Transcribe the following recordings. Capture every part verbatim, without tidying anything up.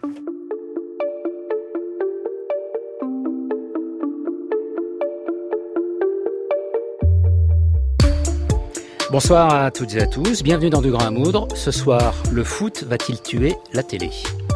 Bonsoir à toutes et à tous, bienvenue dans Du Grain à Moudre. Ce soir, le foot va-t-il tuer la télé ?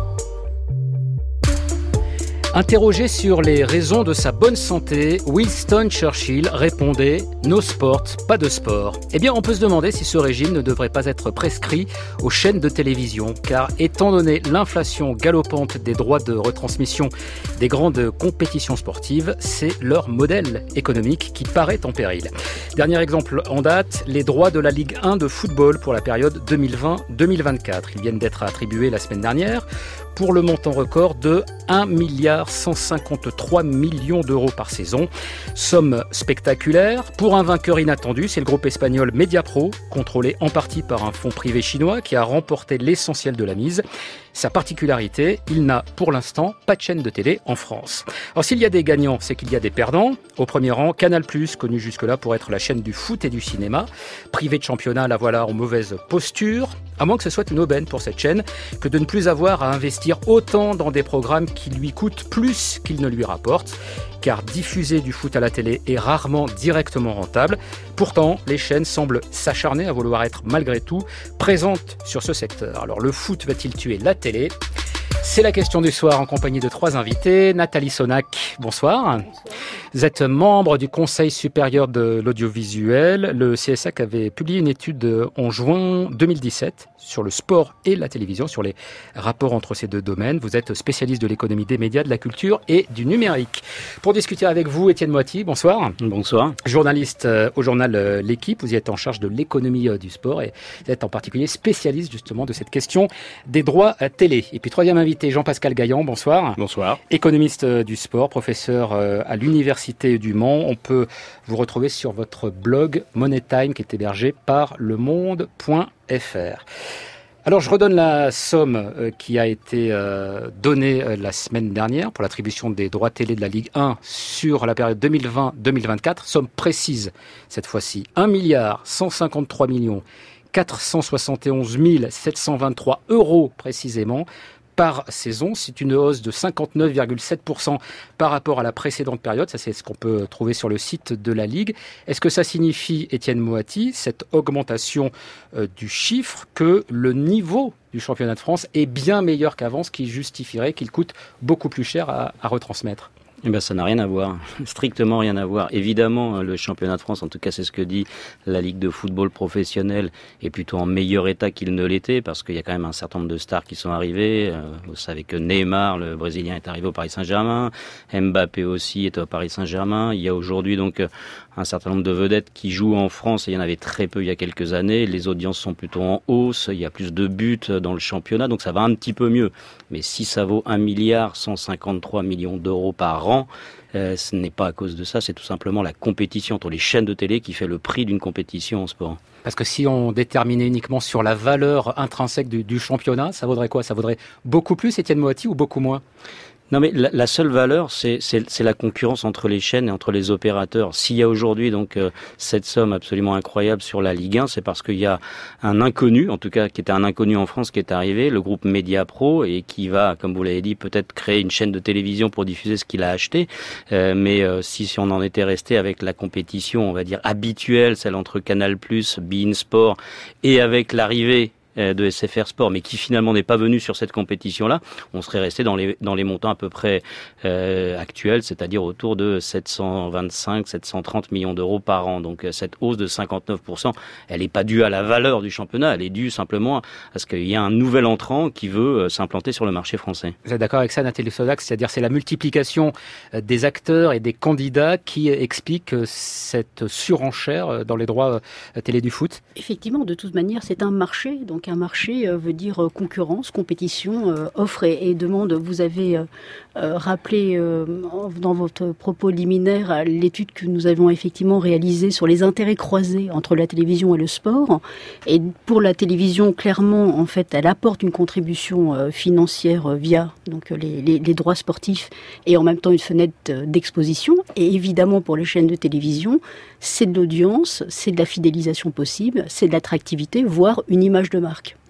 Interrogé sur les raisons de sa bonne santé, Winston Churchill répondait « No sport, pas de sport ». Eh bien, on peut se demander si ce régime ne devrait pas être prescrit aux chaînes de télévision, car étant donné l'inflation galopante des droits de retransmission des grandes compétitions sportives, c'est leur modèle économique qui paraît en péril. Dernier exemple en date, les droits de la Ligue un de football pour la période deux mille vingt deux mille vingt-quatre. Ils viennent d'être attribués la semaine dernière pour le montant record de un milliard cent cinquante-trois millions d'euros par saison. Somme spectaculaire. Pour un vainqueur inattendu, c'est le groupe espagnol Mediapro, contrôlé en partie par un fonds privé chinois qui a remporté l'essentiel de la mise. Sa particularité, il n'a pour l'instant pas de chaîne de télé en France. Alors s'il y a des gagnants, c'est qu'il y a des perdants. Au premier rang, Canal plus, connu jusque-là pour être la chaîne du foot et du cinéma. Privé de championnat, la voilà en mauvaise posture. À moins que ce soit une aubaine pour cette chaîne que de ne plus avoir à investir autant dans des programmes qui lui coûtent plus qu'ils ne lui rapportent. Car diffuser du foot à la télé est rarement directement rentable. Pourtant, les chaînes semblent s'acharner à vouloir être malgré tout présentes sur ce secteur. Alors le foot va-t-il tuer la télé ? C'est la question du soir en compagnie de trois invités. Nathalie Sonac, bonsoir. Bonsoir. Vous êtes membre du Conseil supérieur de l'audiovisuel. Le C S A C avait publié une étude en juin deux mille dix-sept sur le sport et la télévision, sur les rapports entre ces deux domaines. Vous êtes spécialiste de l'économie des médias, de la culture et du numérique. Pour discuter avec vous, Étienne Moiti, bonsoir. Bonsoir. Journaliste au journal L'Équipe, vous y êtes en charge de l'économie du sport et vous êtes en particulier spécialiste justement de cette question des droits à télé. Et puis troisième invité, Jean-Pascal Gaillan, bonsoir. Bonsoir. Économiste du sport, professeur à l'Université du Mans. On peut vous retrouver sur votre blog Money Time qui est hébergé par le monde point f r. Alors je redonne la somme qui a été donnée la semaine dernière pour l'attribution des droits télé de la Ligue un sur la période deux mille vingt deux mille vingt-quatre. Somme précise cette fois-ci, un milliard cent cinquante-trois millions quatre cent soixante et onze mille sept cent vingt-trois euros précisément par saison. C'est une hausse de cinquante-neuf virgule sept pour cent par rapport à la précédente période. Ça, c'est ce qu'on peut trouver sur le site de la Ligue. Est-ce que ça signifie, Étienne Moati, cette augmentation euh, du chiffre, que le niveau du championnat de France est bien meilleur qu'avant, ce qui justifierait qu'il coûte beaucoup plus cher à, à retransmettre ? Eh ben, ça n'a rien à voir, strictement rien à voir. Évidemment, le championnat de France, en tout cas c'est ce que dit la Ligue de football professionnel, est plutôt en meilleur état qu'il ne l'était, parce qu'il y a quand même un certain nombre de stars qui sont arrivées. Vous savez que Neymar, le Brésilien, est arrivé au Paris Saint-Germain, Mbappé aussi est au Paris Saint-Germain. Il y a aujourd'hui donc un certain nombre de vedettes qui jouent en France, et il y en avait très peu il y a quelques années. Les audiences sont plutôt en hausse, il y a plus de buts dans le championnat, donc ça va un petit peu mieux. Mais si ça vaut un milliard cent cinquante-trois millions d'euros par an, Euh, ce n'est pas à cause de ça, c'est tout simplement la compétition entre les chaînes de télé qui fait le prix d'une compétition en sport. Parce que si on déterminait uniquement sur la valeur intrinsèque du, du championnat, ça vaudrait quoi ? Ça vaudrait beaucoup plus, Étienne Moati, ou beaucoup moins ? Non, mais la, la seule valeur, c'est, c'est, c'est la concurrence entre les chaînes et entre les opérateurs. S'il y a aujourd'hui donc euh, cette somme absolument incroyable sur la Ligue un, c'est parce qu'il y a un inconnu, en tout cas qui était un inconnu en France, qui est arrivé, le groupe Mediapro, et qui va, comme vous l'avez dit, peut-être créer une chaîne de télévision pour diffuser ce qu'il a acheté. Euh, mais euh, si, si on en était resté avec la compétition, on va dire habituelle, celle entre Canal plus, beIN Sport, et avec l'arrivée de S F R Sport, mais qui finalement n'est pas venu sur cette compétition-là, on serait resté dans les dans les montants à peu près euh, actuels, c'est-à-dire autour de sept cent vingt-cinq, sept cent trente millions d'euros par an. Donc cette hausse de cinquante-neuf pour cent, elle n'est pas due à la valeur du championnat, elle est due simplement à ce qu'il y a un nouvel entrant qui veut s'implanter sur le marché français. Vous êtes d'accord avec ça, Nathalie Sonac ? C'est-à-dire c'est la multiplication des acteurs et des candidats qui explique cette surenchère dans les droits télé du foot ? Effectivement, de toute manière, c'est un marché, donc un marché euh, veut dire concurrence, compétition, euh, offre et, et demande. Vous avez euh, rappelé euh, dans votre propos liminaire l'étude que nous avons effectivement réalisée sur les intérêts croisés entre la télévision et le sport. Et pour la télévision, clairement, en fait, elle apporte une contribution euh, financière euh, via donc les, les, les droits sportifs et en même temps une fenêtre d'exposition. Et évidemment, pour les chaînes de télévision, c'est de l'audience, c'est de la fidélisation possible, c'est de l'attractivité, voire une image de marque.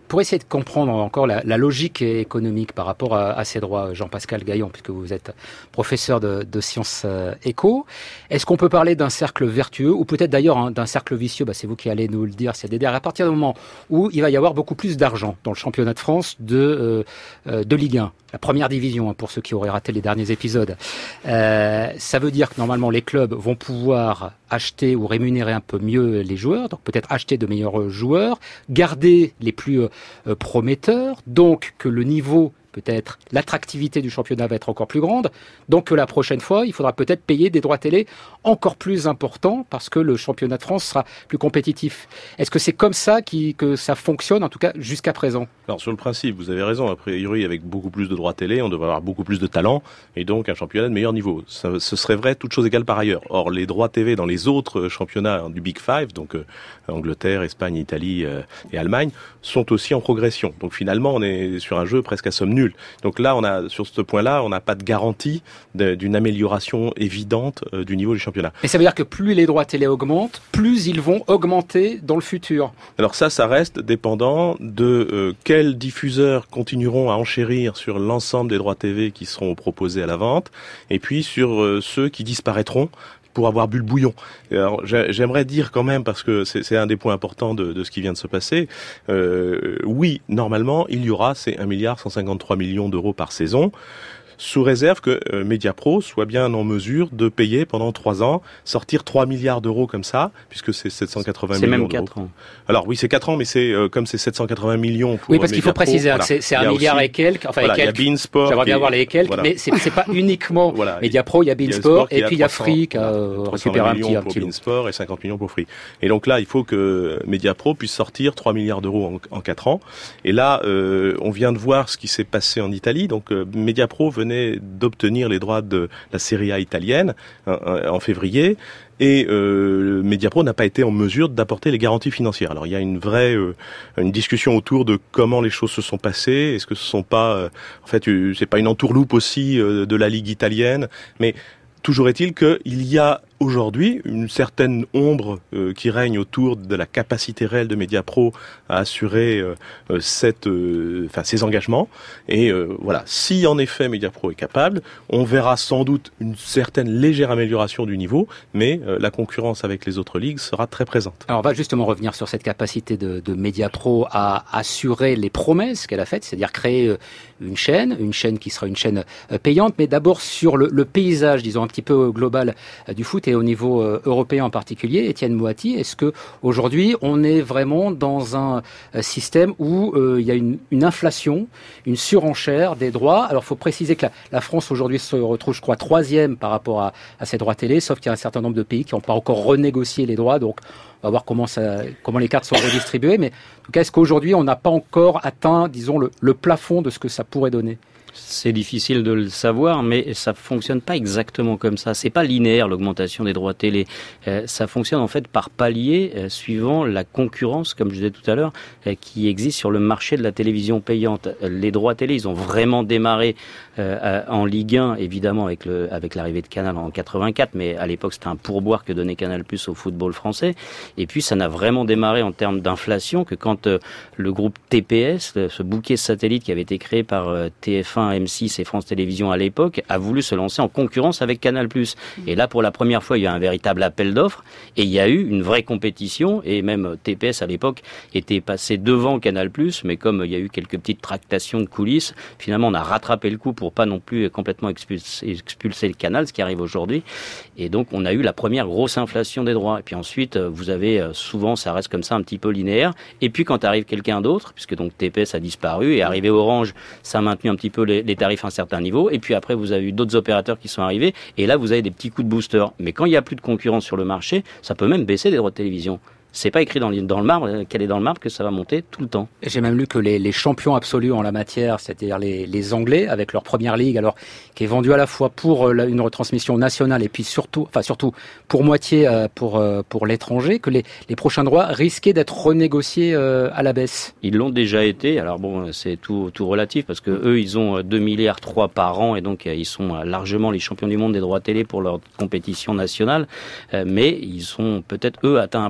pour essayer de comprendre encore la, la logique économique par rapport à, à ces droits, Jean-Pascal Gaillon, puisque vous êtes professeur de, de sciences euh, éco, est-ce qu'on peut parler d'un cercle vertueux ou peut-être d'ailleurs hein, d'un cercle vicieux? Bah, c'est vous qui allez nous le dire, c'est à partir du moment où il va y avoir beaucoup plus d'argent dans le championnat de France de, euh, de Ligue un. La première division, hein, pour ceux qui auraient raté les derniers épisodes. Euh, ça veut dire que normalement les clubs vont pouvoir acheter ou rémunérer un peu mieux les joueurs, donc peut-être acheter de meilleurs joueurs, garder les plus euh, prometteurs, donc que le niveau, peut-être l'attractivité du championnat va être encore plus grande, donc que la prochaine fois, il faudra peut-être payer des droits télé encore plus importants parce que le championnat de France sera plus compétitif. Est-ce que c'est comme ça qui, que ça fonctionne, en tout cas jusqu'à présent? Alors sur le principe, vous avez raison, a priori avec beaucoup plus de droits télé, on devrait avoir beaucoup plus de talent et donc un championnat de meilleur niveau. Ça, ce serait vrai, toutes choses égales par ailleurs. Or les droits T V dans les autres championnats du Big Five, donc euh, Angleterre, Espagne, Italie euh, et Allemagne, sont aussi en progression. Donc finalement, on est sur un jeu presque à somme nulle. Donc là, on a sur ce point-là, on n'a pas de garantie de, d'une amélioration évidente euh, du niveau du championnat. Et ça veut dire que plus les droits télé augmentent, plus ils vont augmenter dans le futur. Alors ça, ça reste dépendant de euh, quels diffuseurs continueront à enchérir sur l'ensemble des droits T V qui seront proposés à la vente, et puis sur euh, ceux qui disparaîtront pour avoir bu le bouillon. Alors, j'aimerais dire quand même, parce que c'est, c'est un des points importants de, de ce qui vient de se passer, euh, oui, normalement, il y aura ces un milliard cent cinquante-trois millions d'euros par saison, sous réserve que euh, Mediapro soit bien en mesure de payer pendant trois ans, sortir trois milliards d'euros comme ça, puisque c'est sept cent quatre-vingts c'est millions même d'euros. quatre ans. Alors oui, c'est quatre ans, mais c'est euh, comme c'est sept cent quatre-vingts millions pour oui, parce qu'il faut Mediapro, préciser voilà. que c'est, c'est un milliard aussi, et quelques. Enfin, voilà, et quelques. Il y a Beansport. J'aimerais bien est, voir les quelques, voilà. mais c'est, c'est pas uniquement voilà. Mediapro, il y a Beansport, et puis il y a Free qui a récupéré un petit, un pour petit Beansport et cinquante millions pour Free. Et donc là, il faut que Mediapro puisse sortir trois milliards d'euros en, en quatre ans. Et là, euh, on vient de voir ce qui s'est passé en Italie. Donc euh, Mediapro venait d'obtenir les droits de la Serie A italienne en, en février. Et euh, Mediapro n'a pas été en mesure d'apporter les garanties financières. Alors il y a une vraie euh, une discussion autour de comment les choses se sont passées. Est-ce que ce sont pas euh, en fait euh, c'est pas une entourloupe aussi euh, de la Ligue italienne, mais toujours est-il qu'il y a aujourd'hui une certaine ombre euh, qui règne autour de la capacité réelle de Mediapro à assurer euh, cette, euh, enfin, ses engagements. Et euh, voilà, si en effet Mediapro est capable, on verra sans doute une certaine légère amélioration du niveau, mais euh, la concurrence avec les autres ligues sera très présente. Alors on va justement revenir sur cette capacité de, de Mediapro à assurer les promesses qu'elle a faites, c'est-à-dire créer une chaîne, une chaîne qui sera une chaîne payante, mais d'abord sur le, le paysage, disons un petit peu global du foot et au niveau euh, européen en particulier. Étienne Moati, est-ce que aujourd'hui on est vraiment dans un euh, système où euh, il y a une, une inflation, une surenchère des droits? Alors il faut préciser que la, la France aujourd'hui se retrouve, je crois, troisième par rapport à, à ses droits télé, sauf qu'il y a un certain nombre de pays qui n'ont pas encore renégocié les droits, donc on va voir comment, ça, comment les cartes sont redistribuées, mais en tout cas, est-ce qu'aujourd'hui on n'a pas encore atteint, disons, le, le plafond de ce que ça pourrait donner? C'est difficile de le savoir, mais ça fonctionne pas exactement comme ça. C'est pas linéaire l'augmentation des droits télé. Euh, ça fonctionne en fait par paliers euh, suivant la concurrence, comme je disais tout à l'heure, euh, qui existe sur le marché de la télévision payante. Les droits télé, ils ont vraiment démarré euh, en Ligue un, évidemment avec le avec l'arrivée de Canal en quatre-vingt-quatre, mais à l'époque c'était un pourboire que donnait Canal+ au football français. Et puis ça n'a vraiment démarré en termes d'inflation que quand euh, le groupe T P S, ce bouquet satellite qui avait été créé par euh, T F un, M six et France Télévisions à l'époque, a voulu se lancer en concurrence avec Canal+. Et là, pour la première fois, il y a eu un véritable appel d'offres et il y a eu une vraie compétition et même T P S à l'époque était passé devant Canal+, mais comme il y a eu quelques petites tractations de coulisses, finalement on a rattrapé le coup pour pas non plus complètement expulser, expulser le Canal, ce qui arrive aujourd'hui. Et donc on a eu la première grosse inflation des droits. Et puis ensuite, vous avez souvent, ça reste comme ça un petit peu linéaire. Et puis quand arrive quelqu'un d'autre, puisque donc T P S a disparu et arrivé Orange, ça a maintenu un petit peu les, les tarifs à un certain niveau. Et puis après, vous avez eu d'autres opérateurs qui sont arrivés. Et là, vous avez des petits coups de booster. Mais quand il n'y a plus de concurrence sur le marché, ça peut même baisser les droits de télévision. C'est pas écrit dans le, dans le marbre, qu'elle est dans le marbre, que ça va monter tout le temps. Et j'ai même lu que les, les champions absolus en la matière, c'est-à-dire les, les Anglais, avec leur première ligue, alors qui est vendue à la fois pour la, une retransmission nationale et puis surtout, enfin surtout pour moitié euh, pour euh, pour l'étranger, que les, les prochains droits risquaient d'être renégociés euh, à la baisse. Ils l'ont déjà été. Alors bon, c'est tout tout relatif parce que eux, ils ont deux milliards trois par an et donc ils sont largement les champions du monde des droits télé pour leur compétition nationale. Euh, mais ils sont peut-être eux atteint un plafond.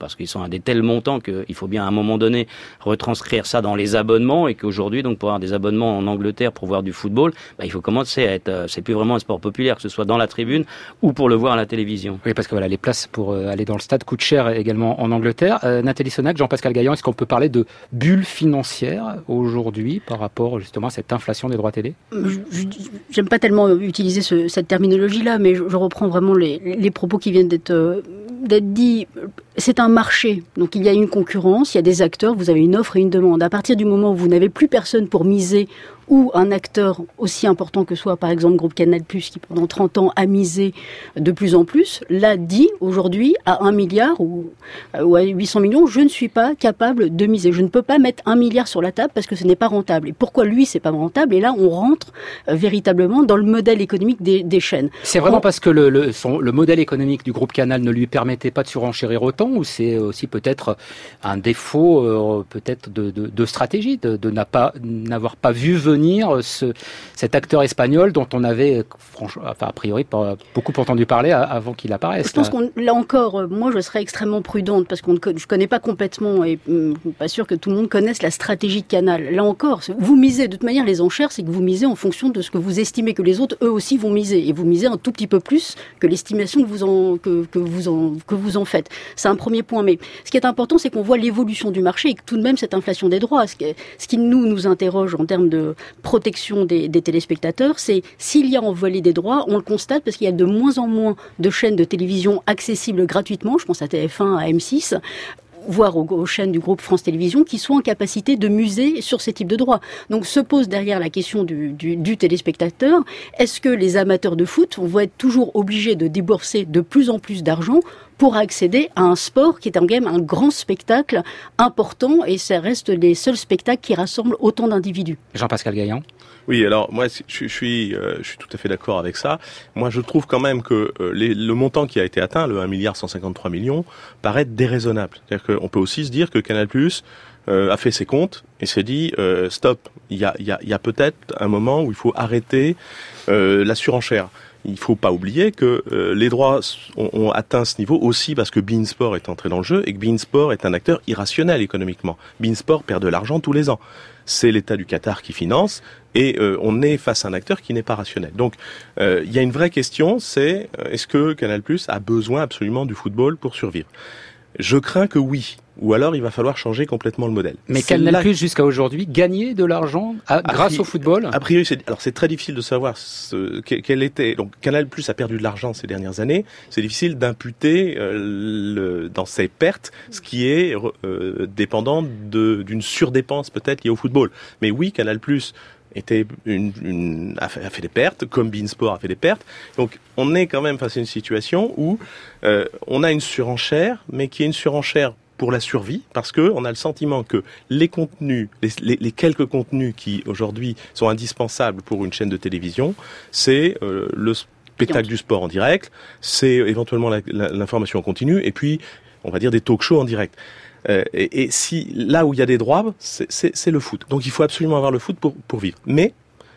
parce qu'ils sont à des tels montants qu'il faut bien à un moment donné retranscrire ça dans les abonnements et qu'aujourd'hui, donc pour avoir des abonnements en Angleterre pour voir du football, bah, il faut commencer à être, euh, c'est plus vraiment un sport populaire, que ce soit dans la tribune ou pour le voir à la télévision. Oui, parce que voilà, les places pour euh, aller dans le stade coûtent cher également en Angleterre. Euh, Nathalie Sonac, Jean-Pascal Gaillan, est-ce qu'on peut parler de bulle financière aujourd'hui par rapport justement à cette inflation des droits télé? je, je, J'aime pas tellement utiliser ce, cette terminologie-là, mais je, je reprends vraiment les, les propos qui viennent d'être, euh, d'être dits. C'est un marché, donc il y a une concurrence, il y a des acteurs, vous avez une offre et une demande. À partir du moment où vous n'avez plus personne pour miser, ou un acteur aussi important que soit, par exemple, Groupe Canal+, qui pendant trente ans a misé de plus en plus, l'a dit aujourd'hui à un milliard ou, ou à huit cents millions, je ne suis pas capable de miser. Je ne peux pas mettre un milliard sur la table parce que ce n'est pas rentable. Et pourquoi lui, c'est pas rentable? Et là, on rentre euh, véritablement dans le modèle économique des, des chaînes. C'est vraiment on... parce que le, le, son, le modèle économique du Groupe Canal ne lui permettait pas de surenchérir autant, ou c'est aussi peut-être un défaut euh, peut-être de, de, de stratégie, de, de n'a pas, n'avoir pas vu venir Ce, cet acteur espagnol dont on avait, franchement, enfin, a priori, pas beaucoup entendu parler avant qu'il apparaisse. Je pense qu'on, là encore, moi, je serais extrêmement prudente parce qu'on ne je connais pas complètement et je suis pas sûr que tout le monde connaisse la stratégie de Canal. Là encore, vous misez, de toute manière, les enchères, c'est que vous misez en fonction de ce que vous estimez que les autres, eux aussi, vont miser. Et vous misez un tout petit peu plus que l'estimation que vous en, que, que vous en, que vous en faites. C'est un premier point. Mais ce qui est important, c'est qu'on voit l'évolution du marché et que tout de même, cette inflation des droits, ce qui, ce qui nous, nous interroge en termes de protection des, des téléspectateurs, c'est s'il y a envolé des droits, on le constate parce qu'il y a de moins en moins de chaînes de télévision accessibles gratuitement, je pense à T F un, à M six, voire aux, aux chaînes du groupe France Télévisions, qui sont en capacité de muser sur ces types de droits. Donc se pose derrière la question du, du, du téléspectateur, est-ce que les amateurs de foot vont être toujours obligés de débourser de plus en plus d'argent pour accéder à un sport qui est quand même un grand spectacle important, et ça reste les seuls spectacles qui rassemblent autant d'individus. Jean-Pascal Gaillan. Oui, alors moi je, je suis euh, je suis tout à fait d'accord avec ça. Moi je trouve quand même que euh, les, le montant qui a été atteint, le un milliard cent cinquante-trois millions, paraît déraisonnable. C'est-à-dire qu'on peut aussi se dire que Canal+ euh, a fait ses comptes et s'est dit euh, stop, il y a il y a il y a peut-être un moment où il faut arrêter euh, la surenchère. Il faut pas oublier que euh, les droits ont, ont atteint ce niveau aussi parce que beIN Sport est entré dans le jeu et que beIN Sport est un acteur irrationnel économiquement. beIN Sport perd de l'argent tous les ans. C'est l'État du Qatar qui finance et euh, on est face à un acteur qui n'est pas rationnel. Donc euh, il y a une vraie question, c'est euh, est-ce que Canal+ a besoin absolument du football pour survivre? Je crains que oui. Ou alors il va falloir changer complètement le modèle. Mais Canal+, là... jusqu'à aujourd'hui, gagner de l'argent à, grâce pri... au football? A priori, c'est, alors c'est très difficile de savoir ce, quel était. Donc Canal+ a perdu de l'argent ces dernières années. C'est difficile d'imputer euh, le, dans ses pertes ce qui est euh, dépendant de, d'une surdépense peut-être liée au football. Mais oui, Canal+ était une, une, a, fait, a fait des pertes, comme beIN Sport a fait des pertes. Donc on est quand même face à une situation où euh, on a une surenchère, mais qui est une surenchère pour la survie, parce que on a le sentiment que les contenus, les, les, les quelques contenus qui aujourd'hui sont indispensables pour une chaîne de télévision, c'est euh, le spectacle du sport en direct, c'est éventuellement la, la, l'information en continu, et puis on va dire des talk-shows en direct. Euh, et, et si là où il y a des droits, c'est, c'est, c'est le foot. Donc il faut absolument avoir le foot pour, pour vivre. Mais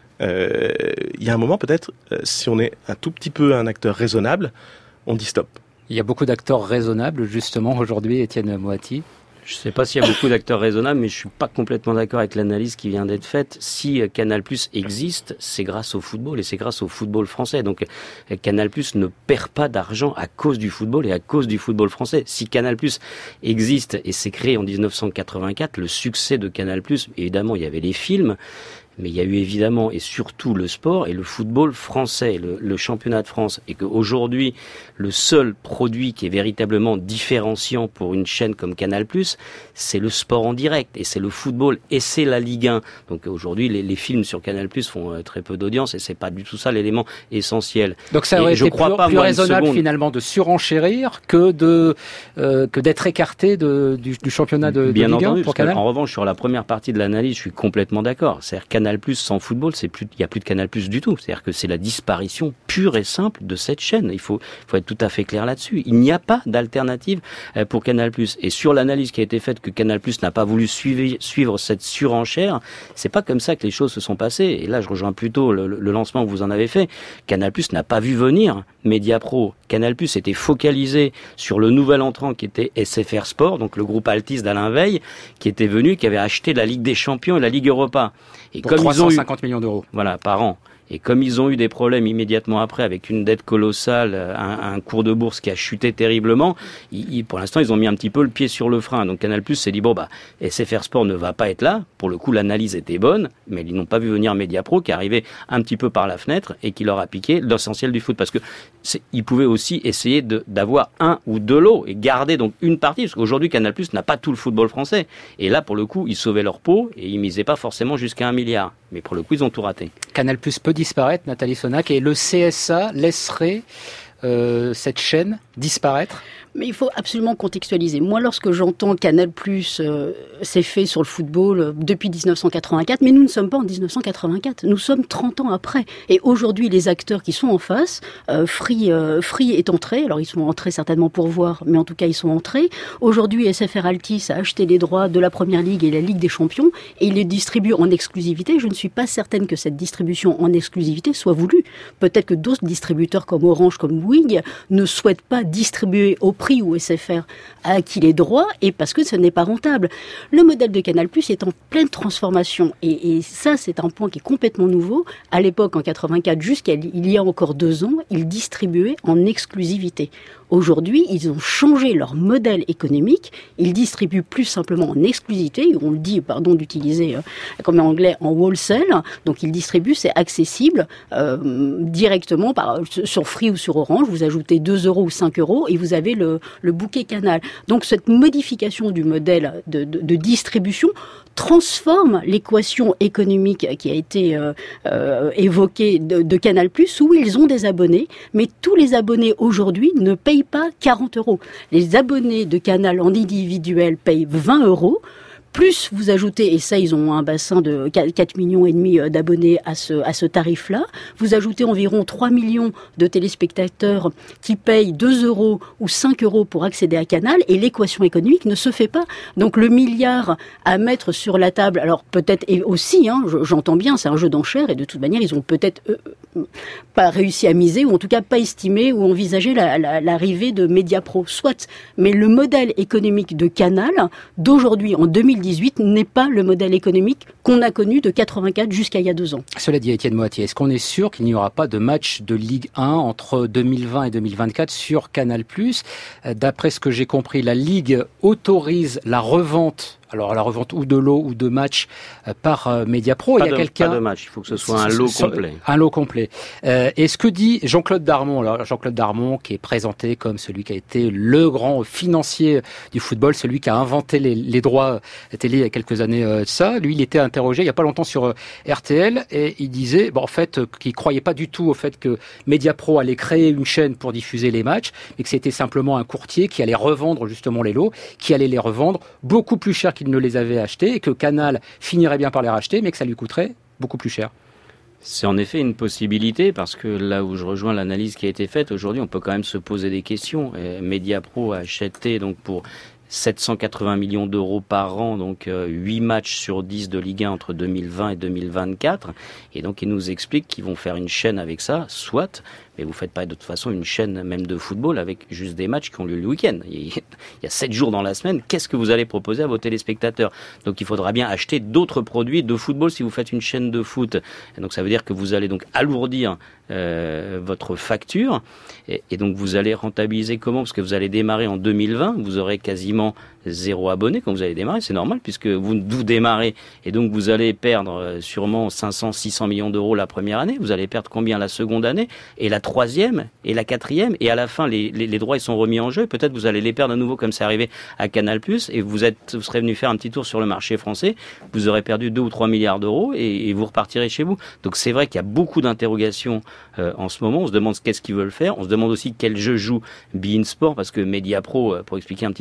euh, il y a un moment peut-être, euh, si on est un tout petit peu un acteur raisonnable, on dit stop. Il y a beaucoup d'acteurs raisonnables, justement, aujourd'hui, Étienne Moati. Je ne sais pas s'il y a beaucoup d'acteurs raisonnables, mais je suis pas complètement d'accord avec l'analyse qui vient d'être faite. Si Canal+ existe, c'est grâce au football et c'est grâce au football français. Donc Canal+ ne perd pas d'argent à cause du football et à cause du football français. Si Canal+ existe et s'est créé en dix-neuf cent quatre-vingt-quatre, le succès de Canal+, évidemment, il y avait les films, mais il y a eu évidemment et surtout le sport et le football français, le, le championnat de France. Et qu'aujourd'hui, le seul produit qui est véritablement différenciant pour une chaîne comme Canal+, c'est le sport en direct. Et c'est le football et c'est la Ligue un. Donc aujourd'hui, les, les films sur Canal+ font euh, très peu d'audience et c'est pas du tout ça l'élément essentiel. Donc ça aurait et été je crois plus, pas, plus moi, raisonnable finalement de surenchérir que, de, euh, que d'être écarté de, du, du championnat de, de Ligue un pour Canal. En revanche, sur la première partie de l'analyse, je suis complètement d'accord. C'est-à-dire Canal+ Canal Plus sans football, c'est plus, il y a plus de Canal Plus du tout. C'est-à-dire que c'est la disparition pure et simple de cette chaîne. Il faut, faut être tout à fait clair là-dessus. Il n'y a pas d'alternative pour Canal Plus. Et sur l'analyse qui a été faite que Canal Plus n'a pas voulu suivre, suivre cette surenchère, c'est pas comme ça que les choses se sont passées. Et là, je rejoins plutôt le, le lancement que vous en avez fait. Canal Plus n'a pas vu venir Mediapro. Canal Plus était focalisé sur le nouvel entrant qui était S F R Sport, donc le groupe Altis d'Alain Veil, qui était venu, qui avait acheté la Ligue des Champions et la Ligue Europa. Et pour comme trois cent cinquante ils ont eu, millions d'euros. Voilà, par an. Et comme ils ont eu des problèmes immédiatement après, avec une dette colossale, un, un cours de bourse qui a chuté terriblement, ils, ils, pour l'instant, ils ont mis un petit peu le pied sur le frein. Donc Canal+ s'est dit, bon, bah, S F R Sport ne va pas être là. Pour le coup, l'analyse était bonne, mais ils n'ont pas vu venir Mediapro, qui est arrivé un petit peu par la fenêtre et qui leur a piqué l'essentiel du foot. Parce que c'est, ils pouvaient aussi essayer de, d'avoir un ou deux lots et garder donc une partie. Parce qu'aujourd'hui, Canal+ n'a pas tout le football français. Et là, pour le coup, ils sauvaient leur peau et ils misaient pas forcément jusqu'à un milliard. Mais pour le coup, ils ont tout raté. Canal+ peut disparaître, Nathalie Sonac, et le C S A laisserait euh, cette chaîne disparaître? Mais il faut absolument contextualiser. Moi, lorsque j'entends Canal+, euh, c'est fait sur le football euh, depuis dix-neuf cent quatre-vingt-quatre, mais nous ne sommes pas en dix-neuf cent quatre-vingt-quatre, nous sommes trente ans après. Et aujourd'hui, les acteurs qui sont en face, euh, Free, euh, Free est entré, alors ils sont entrés certainement pour voir, mais en tout cas ils sont entrés. Aujourd'hui, S F R Altis a acheté les droits de la Première Ligue et la Ligue des Champions, et il les distribue en exclusivité. Je ne suis pas certaine que cette distribution en exclusivité soit voulue. Peut-être que d'autres distributeurs comme Orange, comme Bouygues, ne souhaitent pas distribuer au prix où S F R a acquis les droits et parce que ce n'est pas rentable. Le modèle de Canal+ est en pleine transformation et, et ça, c'est un point qui est complètement nouveau. À l'époque, en quatre-vingt-quatre, jusqu'à il y a encore deux ans, ils distribuaient en exclusivité. Aujourd'hui, ils ont changé leur modèle économique. Ils distribuent plus simplement en exclusivité. On le dit, pardon d'utiliser euh, comme en anglais, en wholesale. Donc, ils distribuent, c'est accessible euh, directement par, sur Free ou sur Orange. Vous ajoutez deux euros ou cinq euros et vous avez le, le bouquet Canal. Donc, cette modification du modèle de, de, de distribution transforme l'équation économique qui a été euh, euh, évoquée de, de Canal+, où ils ont des abonnés, mais tous les abonnés aujourd'hui ne payent pas quarante euros. Les abonnés de Canal en individuel payent vingt euros. Plus vous ajoutez, et ça ils ont un bassin de quatre millions et demi d'abonnés à ce, à ce tarif-là, vous ajoutez environ trois millions de téléspectateurs qui payent deux euros ou cinq euros pour accéder à Canal, et l'équation économique ne se fait pas. Donc le milliard à mettre sur la table, alors peut-être et aussi, hein, j'entends bien, c'est un jeu d'enchères, et de toute manière ils ont peut-être euh, pas réussi à miser, ou en tout cas pas estimé ou envisagé la, la, l'arrivée de Mediapro, soit. Mais le modèle économique de Canal, d'aujourd'hui en deux mille dix-huit, n'est pas le modèle économique qu'on a connu de quatre-vingt-quatre jusqu'à il y a deux ans. Cela dit, Étienne Moatier, est-ce qu'on est sûr qu'il n'y aura pas de match de Ligue un entre deux mille vingt et deux mille vingt-quatre sur Canal+? D'après ce que j'ai compris, la Ligue autorise la revente, alors la revente ou de lots ou de matchs euh, par euh, Mediapro. Pas il y a de, quelqu'un. Pas de match, il faut que ce soit un lot complet. Un lot complet. Euh, et ce que dit Jean-Claude Darmon, alors Jean-Claude Darmon qui est présenté comme celui qui a été le grand financier du football, celui qui a inventé les, les droits télé il y a quelques années euh, de ça. Lui, il était interrogé il y a pas longtemps sur euh, R T L et il disait, bon, en fait, euh, qu'il croyait pas du tout au fait que Mediapro allait créer une chaîne pour diffuser les matchs, mais que c'était simplement un courtier qui allait revendre justement les lots, qui allait les revendre beaucoup plus cher qu'il ne les avait achetés et que Canal finirait bien par les racheter, mais que ça lui coûterait beaucoup plus cher. C'est en effet une possibilité parce que là où je rejoins l'analyse qui a été faite, aujourd'hui on peut quand même se poser des questions. Et Mediapro a acheté donc pour sept cent quatre-vingts millions d'euros par an, donc euh, huit matchs sur dix de Ligue un entre deux mille vingt et deux mille vingt-quatre. Et donc ils nous expliquent qu'ils vont faire une chaîne avec ça, soit, mais vous faites pas de toute façon une chaîne même de football avec juste des matchs qui ont lieu le week-end. Il y a sept jours dans la semaine, qu'est-ce que vous allez proposer à vos téléspectateurs? Donc il faudra bien acheter d'autres produits de football si vous faites une chaîne de foot. Et donc ça veut dire que vous allez donc alourdir euh, votre facture et, et donc vous allez rentabiliser comment? Parce que vous allez démarrer en deux mille vingt, vous aurez quasiment zéro abonné quand vous allez démarrer, c'est normal puisque vous, vous démarrez et donc vous allez perdre euh, sûrement cinq cents, six cents millions d'euros la première année, vous allez perdre combien la seconde année et la troisième et la quatrième, et à la fin les, les, les droits ils sont remis en jeu, peut-être vous allez les perdre à nouveau comme c'est arrivé à Canal+, et vous êtes vous serez venu faire un petit tour sur le marché français, vous aurez perdu deux ou trois milliards d'euros et, et vous repartirez chez vous. Donc c'est vrai qu'il y a beaucoup d'interrogations euh, en ce moment, on se demande qu'est-ce qu'ils veulent faire, on se demande aussi quel jeu joue beIN Sport, parce que Mediapro, pour expliquer un petit peu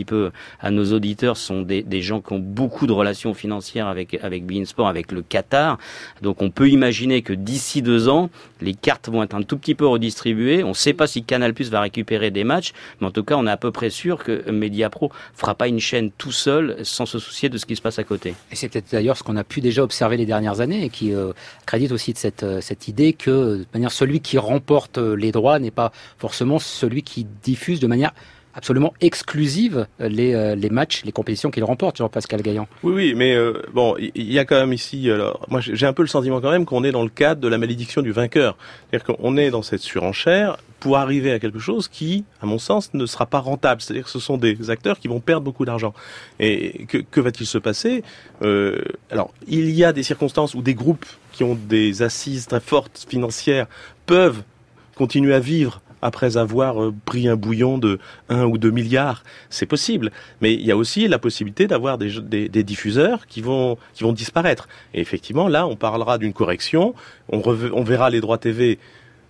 à nos auditeurs, sont des, des gens qui ont beaucoup de relations financières avec avec beIN Sport, avec le Qatar. Donc on peut imaginer que d'ici deux ans, les cartes vont être un tout petit peu redistribuées. On ne sait pas si Canal+ va récupérer des matchs, mais en tout cas, on est à peu près sûr que Mediapro fera pas une chaîne tout seul sans se soucier de ce qui se passe à côté. Et c'est peut-être d'ailleurs ce qu'on a pu déjà observer les dernières années et qui euh, crédite aussi de cette, euh, cette idée que de manière, celui qui remporte les droits n'est pas forcément celui qui diffuse de manière absolument exclusive les, euh, les matchs, les compétitions qu'il remporte, Jean-Pascal Gaillan. Oui, oui, mais euh, bon, il y a quand même ici, alors, moi j'ai un peu le sentiment quand même qu'on est dans le cadre de la malédiction du vainqueur. C'est-à-dire qu'on est dans cette surenchère pour arriver à quelque chose qui, à mon sens, ne sera pas rentable. C'est-à-dire que ce sont des acteurs qui vont perdre beaucoup d'argent. Et que, que va-t-il se passer ? euh, Alors, il y a des circonstances où des groupes qui ont des assises très fortes financières peuvent continuer à vivre après avoir euh, pris un bouillon de un ou deux milliards, c'est possible. Mais il y a aussi la possibilité d'avoir des, des, des diffuseurs qui vont qui vont disparaître. Et effectivement, là, on parlera d'une correction. On, rev- on verra les droits T V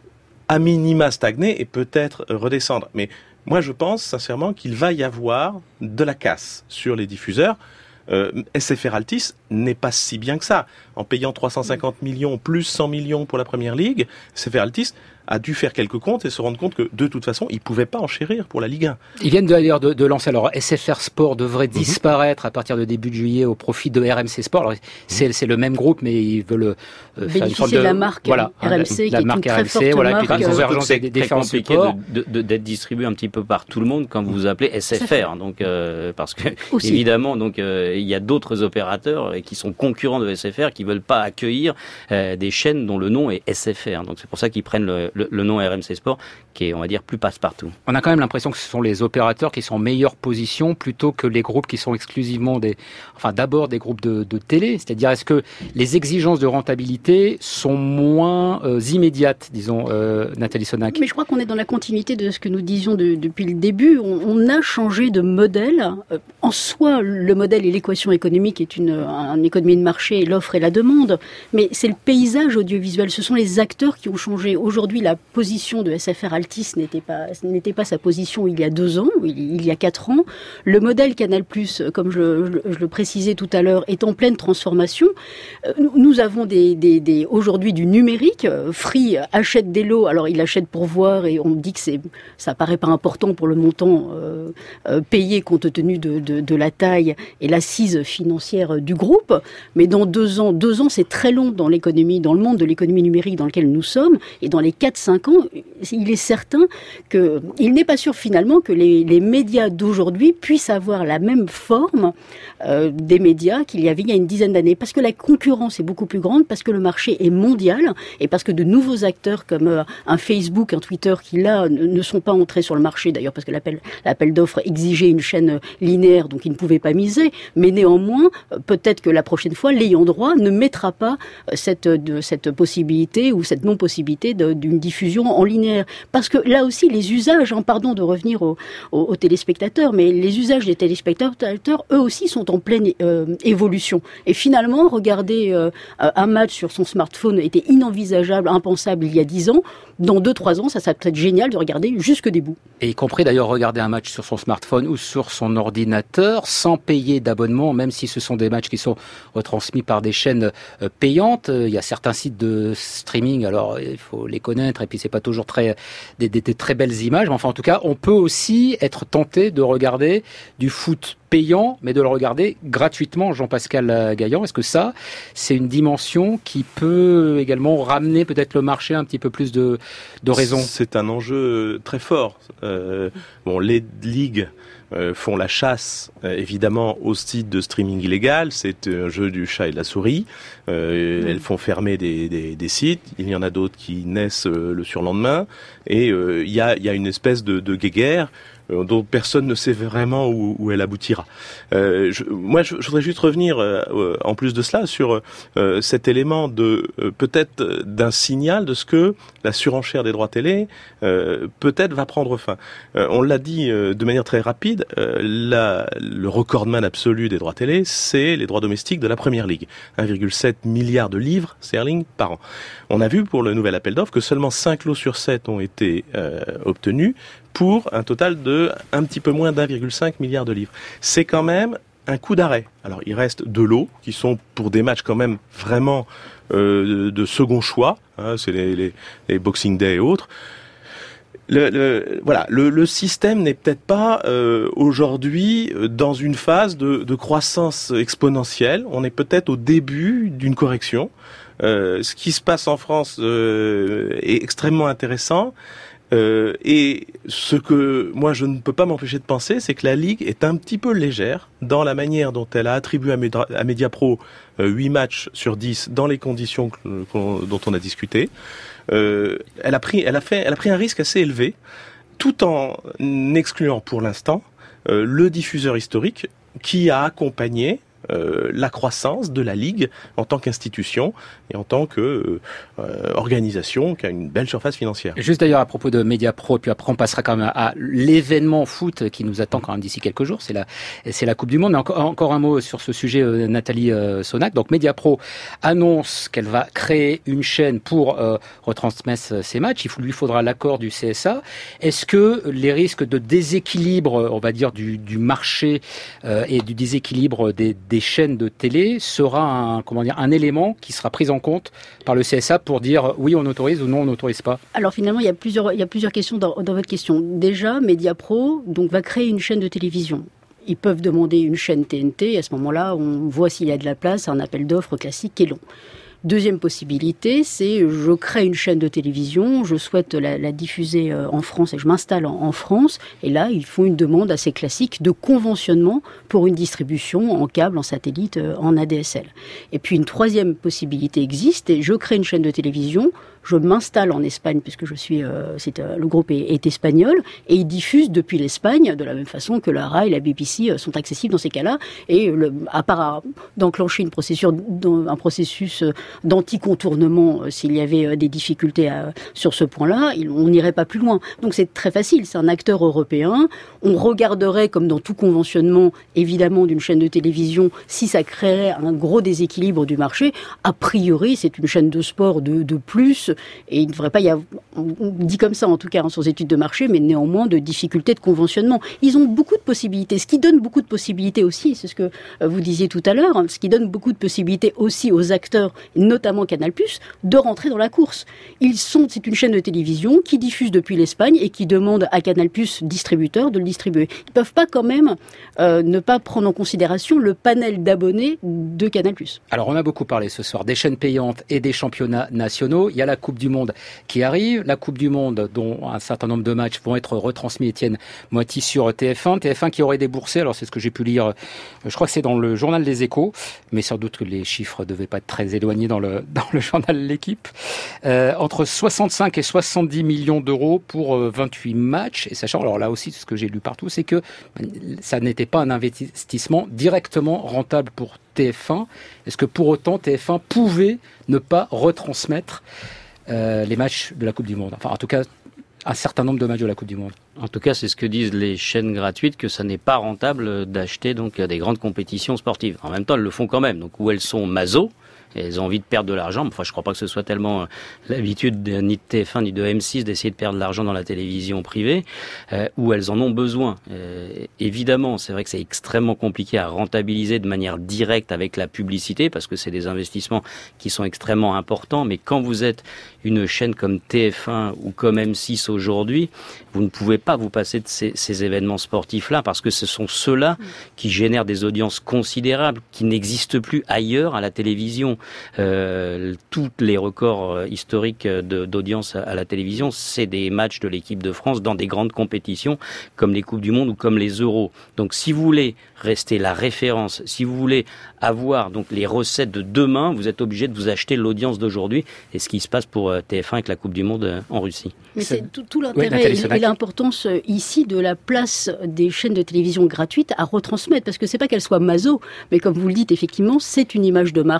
à minima stagner et peut-être redescendre. Mais moi, je pense sincèrement qu'il va y avoir de la casse sur les diffuseurs. Euh, S F R Altice n'est pas si bien que ça. En payant trois cent cinquante millions plus cent millions pour la Première Ligue, S F R Altice a dû faire quelques comptes et se rendre compte que de toute façon, ils ne pouvaient pas enchérir pour la Ligue un. Ils viennent d'ailleurs de, de lancer, alors S F R Sport devrait mm-hmm. disparaître à partir de début de juillet au profit de R M C Sport. Alors, c'est, c'est le même groupe, mais ils veulent euh, faire une sorte de... de la marque voilà, R M C, la, qui la est marque une R M C, très forte voilà, marque. Et puis, convergence c'est des différents compliqué supports. De, de, d'être distribué un petit peu par tout le monde quand vous vous appelez S F R. Donc, euh, parce que, aussi. évidemment, donc, euh, il y a d'autres opérateurs qui sont concurrents de S F R qui veulent pas accueillir euh, des chaînes dont le nom est S F R. Donc, c'est pour ça qu'ils prennent le, le, le nom R M C Sport, qui est, on va dire, plus passe-partout. On a quand même l'impression que ce sont les opérateurs qui sont en meilleure position plutôt que les groupes qui sont exclusivement des, enfin, d'abord des groupes de, de télé. C'est-à-dire, est-ce que les exigences de rentabilité sont moins euh, immédiates, disons, euh, Nathalie Sonac? Mais je crois qu'on est dans la continuité de ce que nous disions de, depuis le début. On, on a changé de modèle. Euh, en soi, le modèle et l'équation économique est une, une économie de marché, l'offre et la demande. Mais c'est le paysage audiovisuel. Ce sont les acteurs qui ont changé. Aujourd'hui, la position de S F R Altice n'était pas, n'était pas sa position il y a deux ans, il, il y a quatre ans. Le modèle Canal+, comme je, je, je le précisais tout à l'heure, est en pleine transformation. Euh, nous avons des, des, des, aujourd'hui du numérique. Free achète des lots, alors il achète pour voir et on me dit que c'est, ça paraît pas important pour le montant euh, euh, payé compte tenu de, de, de la taille et l'assise financière du groupe. Mais dans deux ans, deux ans c'est très long dans l'économie, dans le monde de l'économie numérique dans lequel nous sommes. Et dans les quatre cinq ans, il est certain qu'il n'est pas sûr finalement que les, les médias d'aujourd'hui puissent avoir la même forme euh, des médias qu'il y avait il y a une dizaine d'années. Parce que la concurrence est beaucoup plus grande, parce que le marché est mondial et parce que de nouveaux acteurs comme euh, un Facebook, un Twitter qui là ne, ne sont pas entrés sur le marché d'ailleurs parce que l'appel, l'appel d'offres exigeait une chaîne linéaire donc ils ne pouvaient pas miser. Mais néanmoins, euh, peut-être que la prochaine fois, l'ayant droit ne mettra pas euh, cette, de, cette possibilité ou cette non-possibilité de, d'une diffusion en linéaire. Parce que là aussi, les usages, hein, pardon de revenir aux, aux, aux téléspectateurs, mais les usages des téléspectateurs, eux aussi, sont en pleine euh, évolution. Et finalement, regarder euh, un match sur son smartphone était inenvisageable, impensable il y a dix ans. Dans deux trois ans, ça serait peut-être génial de regarder jusque des bouts. Et y compris d'ailleurs regarder un match sur son smartphone ou sur son ordinateur sans payer d'abonnement, même si ce sont des matchs qui sont retransmis par des chaînes euh, payantes. Il y a certains sites de streaming, alors il faut les connaître, et puis c'est pas toujours très des, des, des très belles images, mais enfin en tout cas, on peut aussi être tenté de regarder du foot payant, mais de le regarder gratuitement, Jean-Pascal Gaillan. Est-ce que ça, c'est une dimension qui peut également ramener peut-être le marché à un petit peu plus de, de raison? C'est un enjeu très fort. Euh, bon, les ligues euh, font la chasse, euh, évidemment, aux sites de streaming illégal. C'est un jeu du chat et de la souris. Euh, mmh. Elles font fermer des, des, des sites. Il y en a d'autres qui naissent euh, le surlendemain. Et il euh, y, a, y a une espèce de, de guéguerre dont personne ne sait vraiment où, où elle aboutira. Euh, je, moi, je, je voudrais juste revenir, euh, en plus de cela, sur euh, cet élément de euh, peut-être d'un signal de ce que la surenchère des droits télé euh, peut-être va prendre fin. Euh, on l'a dit euh, de manière très rapide, euh, la, le recordman absolu des droits télé, c'est les droits domestiques de la Première Ligue. un virgule sept milliard de livres sterling par an. On a vu pour le nouvel appel d'offres que seulement cinq lots sur sept ont été euh, obtenus pour un total de un petit peu moins d'un virgule cinq milliard de livres. C'est quand même un coup d'arrêt. Alors il reste de l'eau, qui sont pour des matchs quand même vraiment euh, de, de second choix, hein, c'est les, les, les Boxing Day et autres. Le, le, voilà, le, le système n'est peut-être pas euh, aujourd'hui dans une phase de, de croissance exponentielle. On est peut-être au début d'une correction. Euh, ce qui se passe en France euh, est extrêmement intéressant. Euh, et ce que moi je ne peux pas m'empêcher de penser, c'est que la Ligue est un petit peu légère dans la manière dont elle a attribué à, Média, à Mediapro euh, huit matchs sur dix dans les conditions que, qu'on, dont on a discuté. Euh, elle a pris, elle a fait, elle a pris un risque assez élevé, tout en excluant pour l'instant euh, le diffuseur historique qui a accompagné euh, la croissance de la Ligue en tant qu'institution et en tant que euh, organisation qui a une belle surface financière. Juste d'ailleurs à propos de Mediapro, puis après on passera quand même à l'événement foot qui nous attend quand même d'ici quelques jours, c'est la, c'est la Coupe du Monde. Mais encore, encore un mot sur ce sujet, euh, Nathalie euh, Sonac. Donc Mediapro annonce qu'elle va créer une chaîne pour euh, retransmettre ces matchs. Il lui faudra l'accord du C S A. Est-ce que les risques de déséquilibre, on va dire, du, du marché euh, et du déséquilibre des, des chaînes de télé sera un, comment dire, un élément qui sera pris en compte par le C S A pour dire oui on autorise ou non on n'autorise pas? Alors finalement il y a plusieurs, il y a plusieurs questions dans, dans votre question. Déjà Mediapro donc, va créer une chaîne de télévision. Ils peuvent demander une chaîne T N T, à ce moment-là on voit s'il y a de la place, un appel d'offres classique qui est long. Deuxième possibilité, c'est je crée une chaîne de télévision, je souhaite la, la diffuser en France et je m'installe en, en France. Et là, ils font une demande assez classique de conventionnement pour une distribution en câble, en satellite, en A D S L. Et puis une troisième possibilité existe, et je crée une chaîne de télévision, je m'installe en Espagne puisque je suis, euh, c'est, euh, le groupe est, est espagnol et ils diffusent depuis l'Espagne de la même façon que la R A I et la B B C sont accessibles dans ces cas-là. Et le, à part d'enclencher une procédure, un processus d'anti-contournement euh, s'il y avait euh, des difficultés à, sur ce point-là, il, on n'irait pas plus loin. Donc c'est très facile, c'est un acteur européen. On regarderait comme dans tout conventionnement évidemment d'une chaîne de télévision si ça créerait un gros déséquilibre du marché. A priori, c'est une chaîne de sport de, de plus. Et il ne devrait pas y avoir, on dit comme ça en tout cas hein, sans études de marché, mais néanmoins de difficultés de conventionnement. Ils ont beaucoup de possibilités, ce qui donne beaucoup de possibilités aussi, c'est ce que vous disiez tout à l'heure, hein, ce qui donne beaucoup de possibilités aussi aux acteurs, notamment Canal+, de rentrer dans la course. Ils sont, c'est une chaîne de télévision qui diffuse depuis l'Espagne et qui demande à Canal+, distributeur, de le distribuer. Ils ne peuvent pas quand même euh, ne pas prendre en considération le panel d'abonnés de Canal+. Alors on a beaucoup parlé ce soir des chaînes payantes et des championnats nationaux. Il y a la Coupe du Monde qui arrive, la Coupe du Monde dont un certain nombre de matchs vont être retransmis, Étienne Moiti, sur T F un. T F un qui aurait déboursé, alors c'est ce que j'ai pu lire, je crois que c'est dans le journal des Échos, mais sans doute que les chiffres ne devaient pas être très éloignés dans le, dans le journal L'Équipe, euh, entre soixante-cinq et soixante-dix millions d'euros pour euh, vingt-huit matchs. Et sachant, alors là aussi, ce que j'ai lu partout, c'est que ça n'était pas un investissement directement rentable pour T F un. Est-ce que pour autant T F un pouvait ne pas retransmettre Euh, les matchs de la Coupe du Monde, enfin en tout cas un certain nombre de matchs de la Coupe du Monde? En tout cas, c'est ce que disent les chaînes gratuites, que ça n'est pas rentable d'acheter donc des grandes compétitions sportives. En même temps, elles le font quand même. Donc où elles sont maso, et elles ont envie de perdre de l'argent. Enfin, je crois pas que ce soit tellement l'habitude de, ni de T F un ni de M six d'essayer de perdre de l'argent dans la télévision privée, euh, où elles en ont besoin. Euh, évidemment, c'est vrai que c'est extrêmement compliqué à rentabiliser de manière directe avec la publicité, parce que c'est des investissements qui sont extrêmement importants. Mais quand vous êtes une chaîne comme T F un ou comme M six aujourd'hui, vous ne pouvez pas vous passer de ces, ces événements sportifs-là, parce que ce sont ceux-là qui génèrent des audiences considérables, qui n'existent plus ailleurs à la télévision. Euh, tous les records historiques de, d'audience à la télévision, c'est des matchs de l'équipe de France dans des grandes compétitions comme les Coupes du Monde ou comme les Euros. Donc si vous voulez rester la référence, si vous voulez avoir donc les recettes de demain, vous êtes obligé de vous acheter l'audience d'aujourd'hui, et ce qui se passe pour T F un avec la Coupe du Monde en Russie. Mais c'est, c'est tout, tout l'intérêt oui, et, et l'importance ici de la place des chaînes de télévision gratuites à retransmettre, parce que c'est pas qu'elles soient maso, mais comme vous le dites effectivement, c'est une image de marque et ça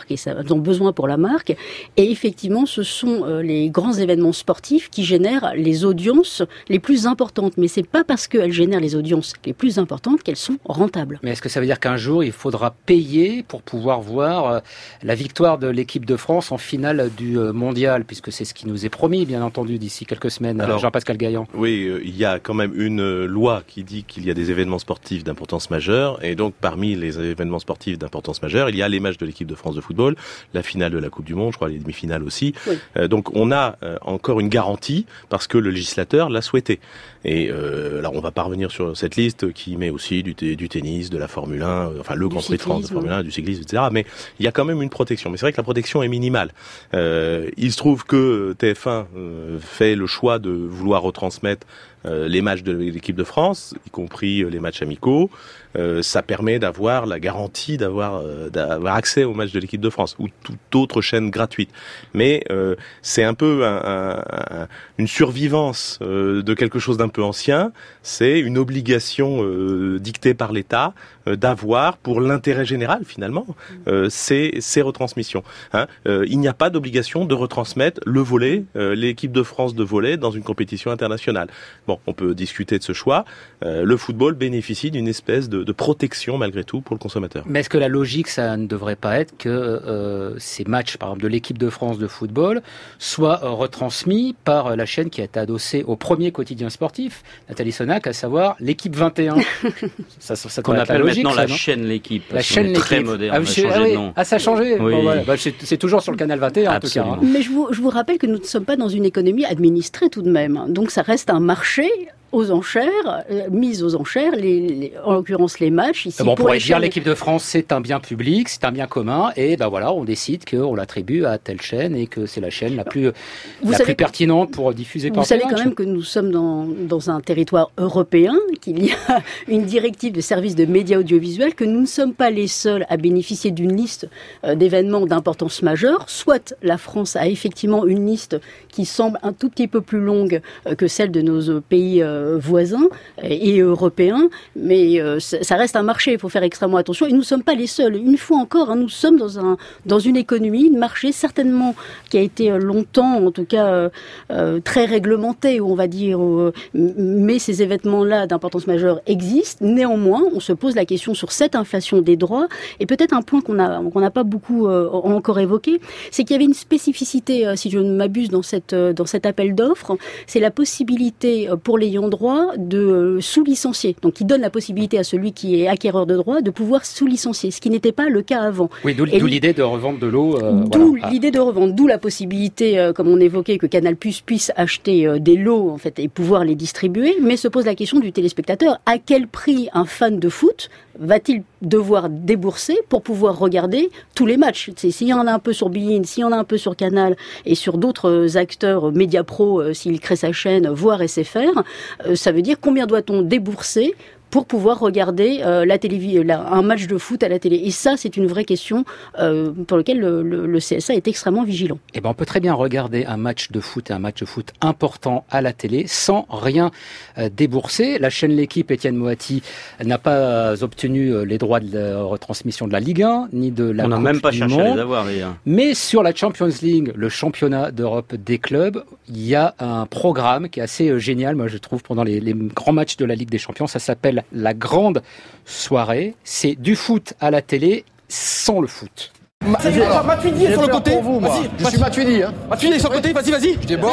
elles ont besoin pour la marque. Et effectivement, ce sont euh, les grands événements sportifs qui génèrent les audiences les plus importantes. Mais c'est pas parce qu'elles génèrent les audiences les plus importantes qu'elles sont rentables. Mais est-ce que ça veut dire qu'un jour, il faudra payer pour pouvoir voir euh, la victoire de l'équipe de France en finale du euh, mondial, puisque c'est ce qui nous est promis, bien entendu, d'ici quelques semaines, Alors, Jean-Pascal Gaillan? Oui, euh, il y a quand même une euh, loi qui dit qu'il y a des événements sportifs d'importance majeure, et donc parmi les événements sportifs d'importance majeure, il y a les matchs de l'équipe de France de football, la finale de la Coupe du Monde, je crois les demi-finales aussi. Oui. Euh, donc on a euh, encore une garantie parce que le législateur l'a souhaité. Et euh, alors on va pas revenir sur cette liste qui met aussi du, t- du tennis, de la Formule un, enfin le Grand Prix de France de Formule un, du cyclisme, et cetera. Mais il y a quand même une protection. Mais c'est vrai que la protection est minimale. Euh, il se trouve que T F un euh, fait le choix de vouloir retransmettre euh, les matchs de l'équipe de France, y compris euh, les matchs amicaux. Euh, ça permet d'avoir la garantie d'avoir euh, d'avoir accès aux matchs de l'équipe de France ou toute autre chaîne gratuite. Mais euh, c'est un peu un, un, un, une survivance euh, de quelque chose d'un peu ancien. C'est une obligation euh, dictée par l'État euh, d'avoir, pour l'intérêt général finalement, euh, ces, ces retransmissions. Hein, euh, il n'y a pas d'obligation de retransmettre le volley, euh, l'équipe de France de volley dans une compétition internationale. Bon, on peut discuter de ce choix. Euh, le football bénéficie d'une espèce de de protection malgré tout pour le consommateur. Mais est-ce que la logique, ça ne devrait pas être que euh, ces matchs, par exemple de l'équipe de France de football, soient euh, retransmis par euh, la chaîne qui a été adossée au premier quotidien sportif, Nathalie Sonac, à savoir l'équipe vingt et un. ça, ça, ça qu'on appelle logique, maintenant ça, la chaîne l'équipe. La chaîne l'équipe. Très moderne. Ah, on a changé ah, oui. de nom. Ah, ça a changé. Oui. Bon, voilà. bah, c'est, c'est toujours sur le canal vingt et un Absolument. en tout cas. Hein. Mais je vous, je vous rappelle que nous ne sommes pas dans une économie administrée tout de même. Donc ça reste un marché aux enchères, euh, mise aux enchères, les, les, en l'occurrence les matchs. Ici, bon, on pourrait dire les... l'équipe de France, c'est un bien public, c'est un bien commun, et ben voilà, on décide qu'on l'attribue à telle chaîne et que c'est la chaîne la plus, vous la savez, plus pertinente pour diffuser par Vous savez quand même que nous sommes dans, dans un territoire européen, qu'il y a une directive de services de médias audiovisuels, que nous ne sommes pas les seuls à bénéficier d'une liste euh, d'événements d'importance majeure. Soit la France a effectivement une liste qui semble un tout petit peu plus longue euh, que celle de nos euh, pays euh, voisins et européens, mais euh, ça reste un marché, il faut faire extrêmement attention, et nous ne sommes pas les seuls. Une fois encore, hein, nous sommes dans, un, dans une économie, un marché certainement qui a été longtemps, en tout cas euh, euh, très réglementé, on va dire, euh, mais ces événements-là d'importance majeure existent. Néanmoins, on se pose la question sur cette inflation des droits, et peut-être un point qu'on a, qu'on n'a pas beaucoup euh, encore évoqué, c'est qu'il y avait une spécificité, euh, si je ne m'abuse, dans, cette, euh, dans cet appel d'offres, c'est la possibilité euh, pour l'ayant droit de euh, sous-licencier. Donc, qui donne la possibilité à celui qui est acquéreur de droit de pouvoir sous-licencier, ce qui n'était pas le cas avant. Oui, d'où, d'où l'idée de revendre de l'eau. Euh, d'où voilà. l'idée de revendre, d'où la possibilité, euh, comme on évoquait, que Canal+ puisse acheter euh, des lots en fait et pouvoir les distribuer. Mais se pose la question du téléspectateur, à quel prix un fan de foot va-t-il devoir débourser pour pouvoir regarder tous les matchs? C'est, s'il y en a un peu sur Bein, s'il y en a un peu sur Canal et sur d'autres acteurs, Mediapro, euh, s'il crée sa chaîne, voire S F R, euh, ça veut dire combien doit-on débourser pour pouvoir regarder euh, la télévision, un match de foot à la télé. Et ça, c'est une vraie question euh, pour laquelle le, le, le C S A est extrêmement vigilant. Eh ben, on peut très bien regarder un match de foot et un match de foot important à la télé sans rien euh, débourser. La chaîne L'Équipe, Étienne Moati, n'a pas obtenu les droits de la retransmission de la Ligue un, ni de la on Coupe n'a même pas du cherché Monde. à les avoir, les... Mais sur la Champions League, le championnat d'Europe des clubs, il y a un programme qui est assez génial, moi je trouve, pendant les, les grands matchs de la Ligue des Champions. Ça s'appelle la grande soirée. C'est du foot à la télé sans le foot. Matuidi est sur le côté. Vous, moi. Vas-y, je suis Matuidi. Hein. Matuidi est sur le côté. Vas-y, vas-y. Je déborde.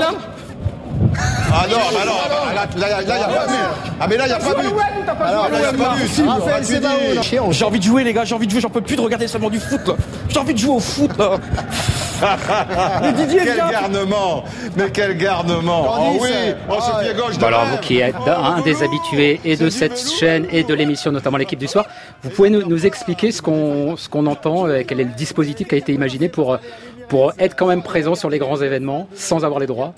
Ah non, bah non, là, il n'y a pas but. Ah mais là, il n'y a pas but. Alors là, il n'y a pas but. Raphaël Sebao. J'ai envie de jouer, les gars. J'ai envie de jouer. J'en peux plus de regarder seulement du foot. Là. J'ai envie de jouer au foot. Là. Mais Didier, quel vient. garnement. Mais quel garnement. Oh oui. Oh, ce pied gauche. Bon, alors vous qui êtes un des habitués et de cette chaîne et de l'émission, notamment l'équipe du soir, vous pouvez nous, nous expliquer ce qu'on, ce qu'on entend, euh, quel est le dispositif qui a été imaginé pour, pour être quand même présent sur les grands événements sans avoir les droits?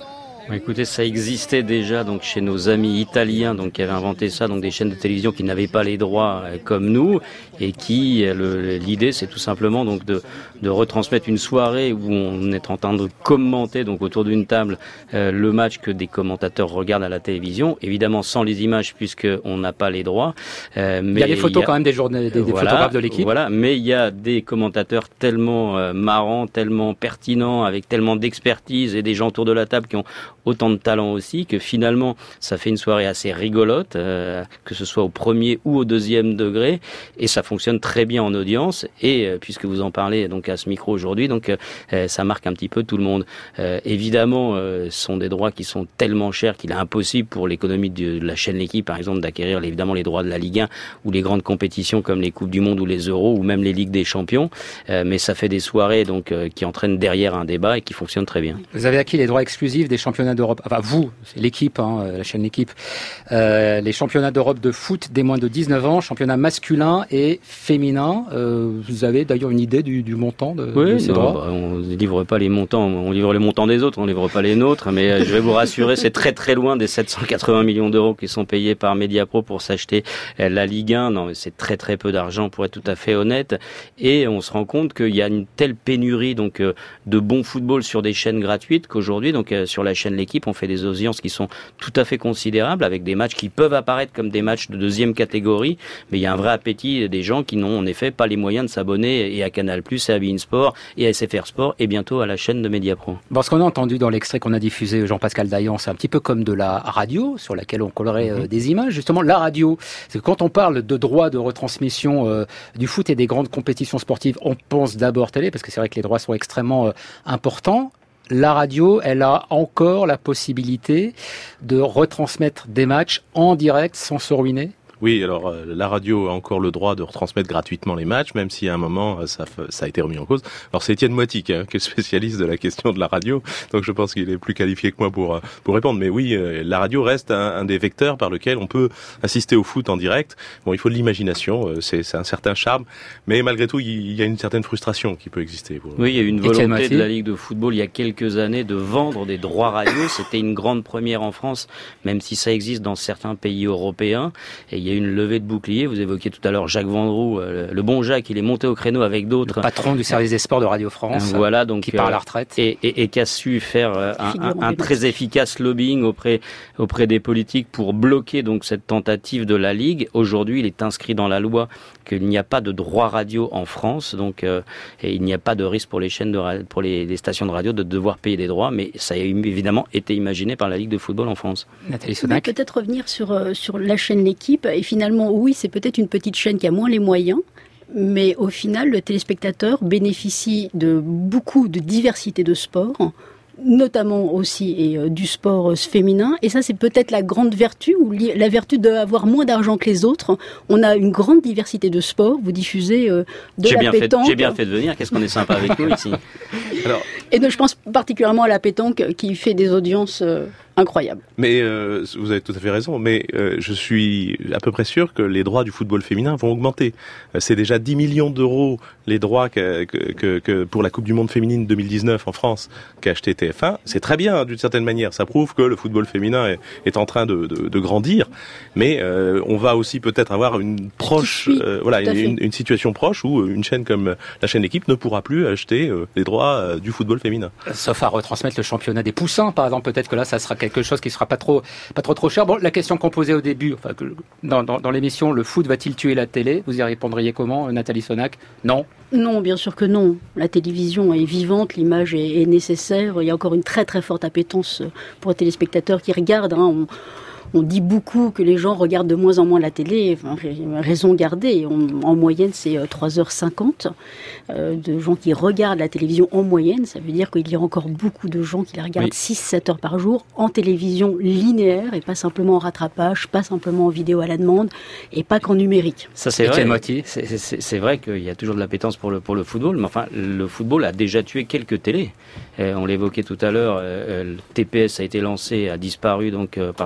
Écoutez, ça existait déjà donc chez nos amis italiens donc qui avaient inventé ça, donc des chaînes de télévision qui n'avaient pas les droits euh, comme nous et qui le, l'idée c'est tout simplement donc de, de retransmettre une soirée où on est en train de commenter donc autour d'une table euh, le match que des commentateurs regardent à la télévision, évidemment sans les images puisque on n'a pas les droits. Euh, mais il y a des photos il y a, quand même des, journée, des, des voilà, photographes de l'équipe. Voilà, mais il y a des commentateurs tellement euh, marrants, tellement pertinents, avec tellement d'expertise et des gens autour de la table qui ont autant de talent aussi que finalement ça fait une soirée assez rigolote, euh, que ce soit au premier ou au deuxième degré, et ça fonctionne très bien en audience. Et euh, puisque vous en parlez donc à ce micro aujourd'hui, donc euh, ça marque un petit peu tout le monde. Euh, évidemment, euh, ce sont des droits qui sont tellement chers qu'il est impossible pour l'économie de, de la chaîne L'Équipe, par exemple, d'acquérir évidemment les droits de la Ligue un ou les grandes compétitions comme les Coupes du Monde ou les Euros ou même les Ligues des Champions. Euh, mais ça fait des soirées donc euh, qui entraînent derrière un débat et qui fonctionnent très bien. Vous avez acquis les droits exclusifs des championnats d'Europe. Enfin, vous, c'est l'équipe, hein, la chaîne L'Équipe. Euh, les championnats d'Europe de foot des moins de dix-neuf ans, championnat masculin et féminin. Euh, vous avez d'ailleurs une idée du, du montant de, oui, de ces non, droits bah, on ne livre pas les montants, on livre les montants des autres, on ne livre pas les nôtres. Mais euh, je vais vous rassurer, c'est très très loin des sept cent quatre-vingts millions d'euros qui sont payés par Mediapro pour s'acheter euh, la Ligue un. Non, mais c'est très très peu d'argent pour être tout à fait honnête. Et on se rend compte qu'il y a une telle pénurie donc euh, de bon football sur des chaînes gratuites qu'aujourd'hui, donc euh, sur la chaîne L'Équipe, on fait des audiences qui sont tout à fait considérables avec des matchs qui peuvent apparaître comme des matchs de deuxième catégorie, mais il y a un vrai appétit des gens qui n'ont en effet pas les moyens de s'abonner et à Canal+, et à beIN Sport, et à S F R Sport, et bientôt à la chaîne de Mediapro. Bon, ce qu'on a entendu dans l'extrait qu'on a diffusé, Jean-Pascal Dayan, c'est un petit peu comme de la radio sur laquelle on collerait euh, des images. Justement, la radio, c'est que quand on parle de droits de retransmission euh, du foot et des grandes compétitions sportives, on pense d'abord télé, parce que c'est vrai que les droits sont extrêmement euh, importants. La radio, elle a encore la possibilité de retransmettre des matchs en direct sans se ruiner ? Oui, alors euh, la radio a encore le droit de retransmettre gratuitement les matchs, même si à un moment ça, ça a été remis en cause. Alors c'est Étienne Moitic hein, qui est spécialiste de la question de la radio, donc je pense qu'il est plus qualifié que moi pour pour répondre. Mais oui, euh, la radio reste un, un des vecteurs par lequel on peut assister au foot en direct. Bon, il faut de l'imagination, euh, c'est, c'est un certain charme, mais malgré tout, il y a une certaine frustration qui peut exister. Pour... Oui, il y a eu une volonté de la Ligue de football il y a quelques années de vendre des droits radio. C'était une grande première en France, même si ça existe dans certains pays européens. Et il y a une levée de bouclier. Vous évoquiez tout à l'heure Jacques Vendroux, le, le bon Jacques, il est monté au créneau avec d'autres. Le patron du service des sports de Radio France, voilà, donc, qui part à la retraite. Et, et, et qui a su faire un, un, un très efficace lobbying auprès, auprès des politiques pour bloquer donc cette tentative de la Ligue. Aujourd'hui, il est inscrit dans la loi qu'il n'y a pas de droit radio en France, donc euh, et il n'y a pas de risque pour les chaînes de radio, pour les, les stations de radio de devoir payer des droits, mais ça a évidemment été imaginé par la Ligue de football en France. Nathalie Sonac. Peut-être revenir sur euh, sur la chaîne L'Équipe et finalement oui, c'est peut-être une petite chaîne qui a moins les moyens. Mais au final, le téléspectateur bénéficie de beaucoup de diversité de sports, notamment aussi et euh, du sport euh, féminin. Et ça, c'est peut-être la grande vertu, ou li- la vertu d'avoir moins d'argent que les autres. On a une grande diversité de sports. Vous diffusez euh, de j'ai la bien pétanque. Fait, j'ai bien fait de venir. Qu'est-ce qu'on est sympa avec nous ici. Alors... Et donc, je pense particulièrement à la pétanque qui fait des audiences... Euh, incroyable. Mais euh, vous avez tout à fait raison, mais euh, je suis à peu près sûr que les droits du football féminin vont augmenter. Euh, c'est déjà dix millions d'euros les droits que, que, que, que pour la Coupe du Monde féminine deux mille dix-neuf en France qu'a acheté T F un. C'est très bien hein, d'une certaine manière, ça prouve que le football féminin est, est en train de, de, de grandir, mais euh, on va aussi peut-être avoir une proche, euh, voilà, une, une, une situation proche où une chaîne comme la chaîne L'Équipe ne pourra plus acheter euh, les droits euh, du football féminin. Sauf à retransmettre le championnat des poussins, par exemple, peut-être que là ça sera quelque chose qui sera pas trop pas trop trop cher. Bon, la question qu'on posait au début, enfin, que, dans, dans, dans l'émission, le foot va-t-il tuer la télé ? Vous y répondriez comment, Nathalie Sonac ? Non. Non, bien sûr que non. La télévision est vivante, l'image est, est nécessaire. Il y a encore une très très forte appétence pour les téléspectateurs qui regardent. Hein. On, On dit beaucoup que les gens regardent de moins en moins la télé, enfin, raison gardée. On, en moyenne, c'est trois heures cinquante euh, de gens qui regardent la télévision en moyenne. Ça veut dire qu'il y a encore beaucoup de gens qui la regardent oui. six à sept heures par jour en télévision linéaire et pas simplement en rattrapage, pas simplement en vidéo à la demande et pas qu'en numérique. Ça, c'est vrai. C'est, c'est, c'est vrai qu'il y a toujours de l'appétence pour le, pour le football, mais enfin, le football a déjà tué quelques télés. Euh, on l'évoquait tout à l'heure, euh, le T P S a été lancé, a disparu donc euh, parce qu'ils ont perdu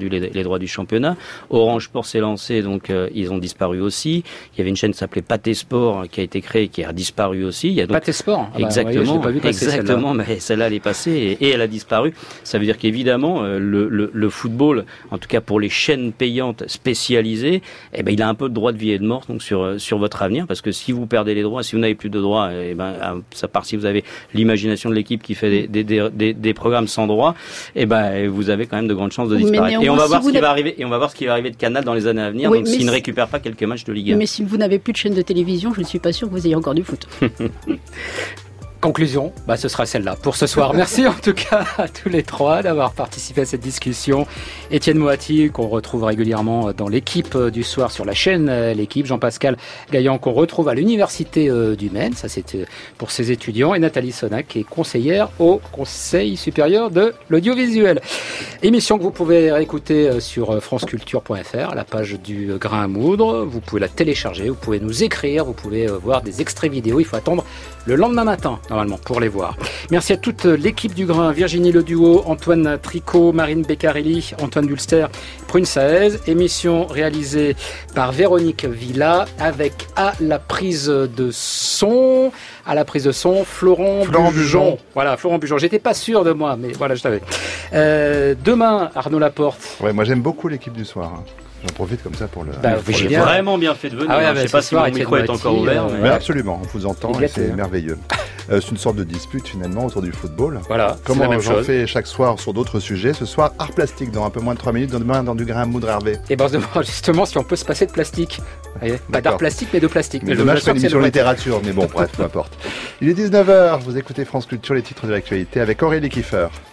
perdu les, les droits du championnat. Orange Sport s'est lancé, donc euh, ils ont disparu aussi. Il y avait une chaîne qui s'appelait Pathé Sport qui a été créée, qui a disparu aussi. Il y a donc... Pathé Sport. Ah bah, exactement, oui, pas vu exactement. Celle-là. Mais celle-là elle est passée et, et elle a disparu. Ça veut dire qu'évidemment euh, le, le, le football, en tout cas pour les chaînes payantes spécialisées, eh ben il a un peu de droit de vie et de mort donc sur sur votre avenir, parce que si vous perdez les droits, si vous n'avez plus de droits, eh ben ça part. Si vous avez l'imagination de l'équipe qui fait des, des, des, des, des programmes sans droit, eh ben vous avez quand même de grandes chances de disparaître. Et on va voir si ce qui va arriver. Et on va voir ce qui va arriver de Canal dans les années à venir. Oui, donc s'il ne récupère pas quelques matchs de Ligue un. Mais si vous n'avez plus de chaîne de télévision, je ne suis pas sûr que vous ayez encore du foot. Conclusion, bah ce sera celle-là pour ce soir. Merci en tout cas à tous les trois d'avoir participé à cette discussion. Étienne Moati, qu'on retrouve régulièrement dans l'équipe du soir sur la chaîne L'équipe. Jean-Pascal Gaillan, qu'on retrouve à l'université du Maine, ça c'était pour ses étudiants. Et Nathalie Sonac, qui est conseillère au Conseil supérieur de l'audiovisuel. Émission que vous pouvez réécouter sur franceculture point f r, la page du Grain à moudre. Vous pouvez la télécharger, vous pouvez nous écrire, vous pouvez voir des extraits vidéo. Il faut attendre le lendemain matin, normalement, pour les voir. Merci à toute l'équipe du Grain, Virginie Leduo, Antoine Tricot, Marine Beccarelli, Antoine Dulster, Prune Saez. Émission réalisée par Véronique Villa, avec à la prise de son, à la prise de son, Florent, Florent Bujon. Bujon. Voilà, Florent Bujon. J'étais pas sûr de moi, mais voilà, je savais. Euh, demain, Arnaud Laporte. Ouais, moi j'aime beaucoup l'équipe du soir. Hein. J'en profite comme ça pour le... Bah, j'ai bien. vraiment bien fait de venir. Ah ouais, je ne bah, sais pas si mon micro est encore ouvert. Mais Mais... absolument, on vous entend et c'est hein. merveilleux. Euh, c'est une sorte de dispute finalement autour du football. Voilà, Comment c'est la même j'en chose. fais chaque soir sur d'autres sujets. Ce soir, art plastique dans un peu moins de trois minutes. Demain, dans du Grain à moudre Hervé. Et ben on se demande justement si on peut se passer de plastique. Vous voyez, pas d'art plastique, mais de plastique. Mais Mais dommage, je c'est une vous assure émission que c'est le littérature, mais bon, bref, peu importe. Il est dix-neuf heures, vous écoutez France Culture, les titres de l'actualité avec Aurélie Kiefer.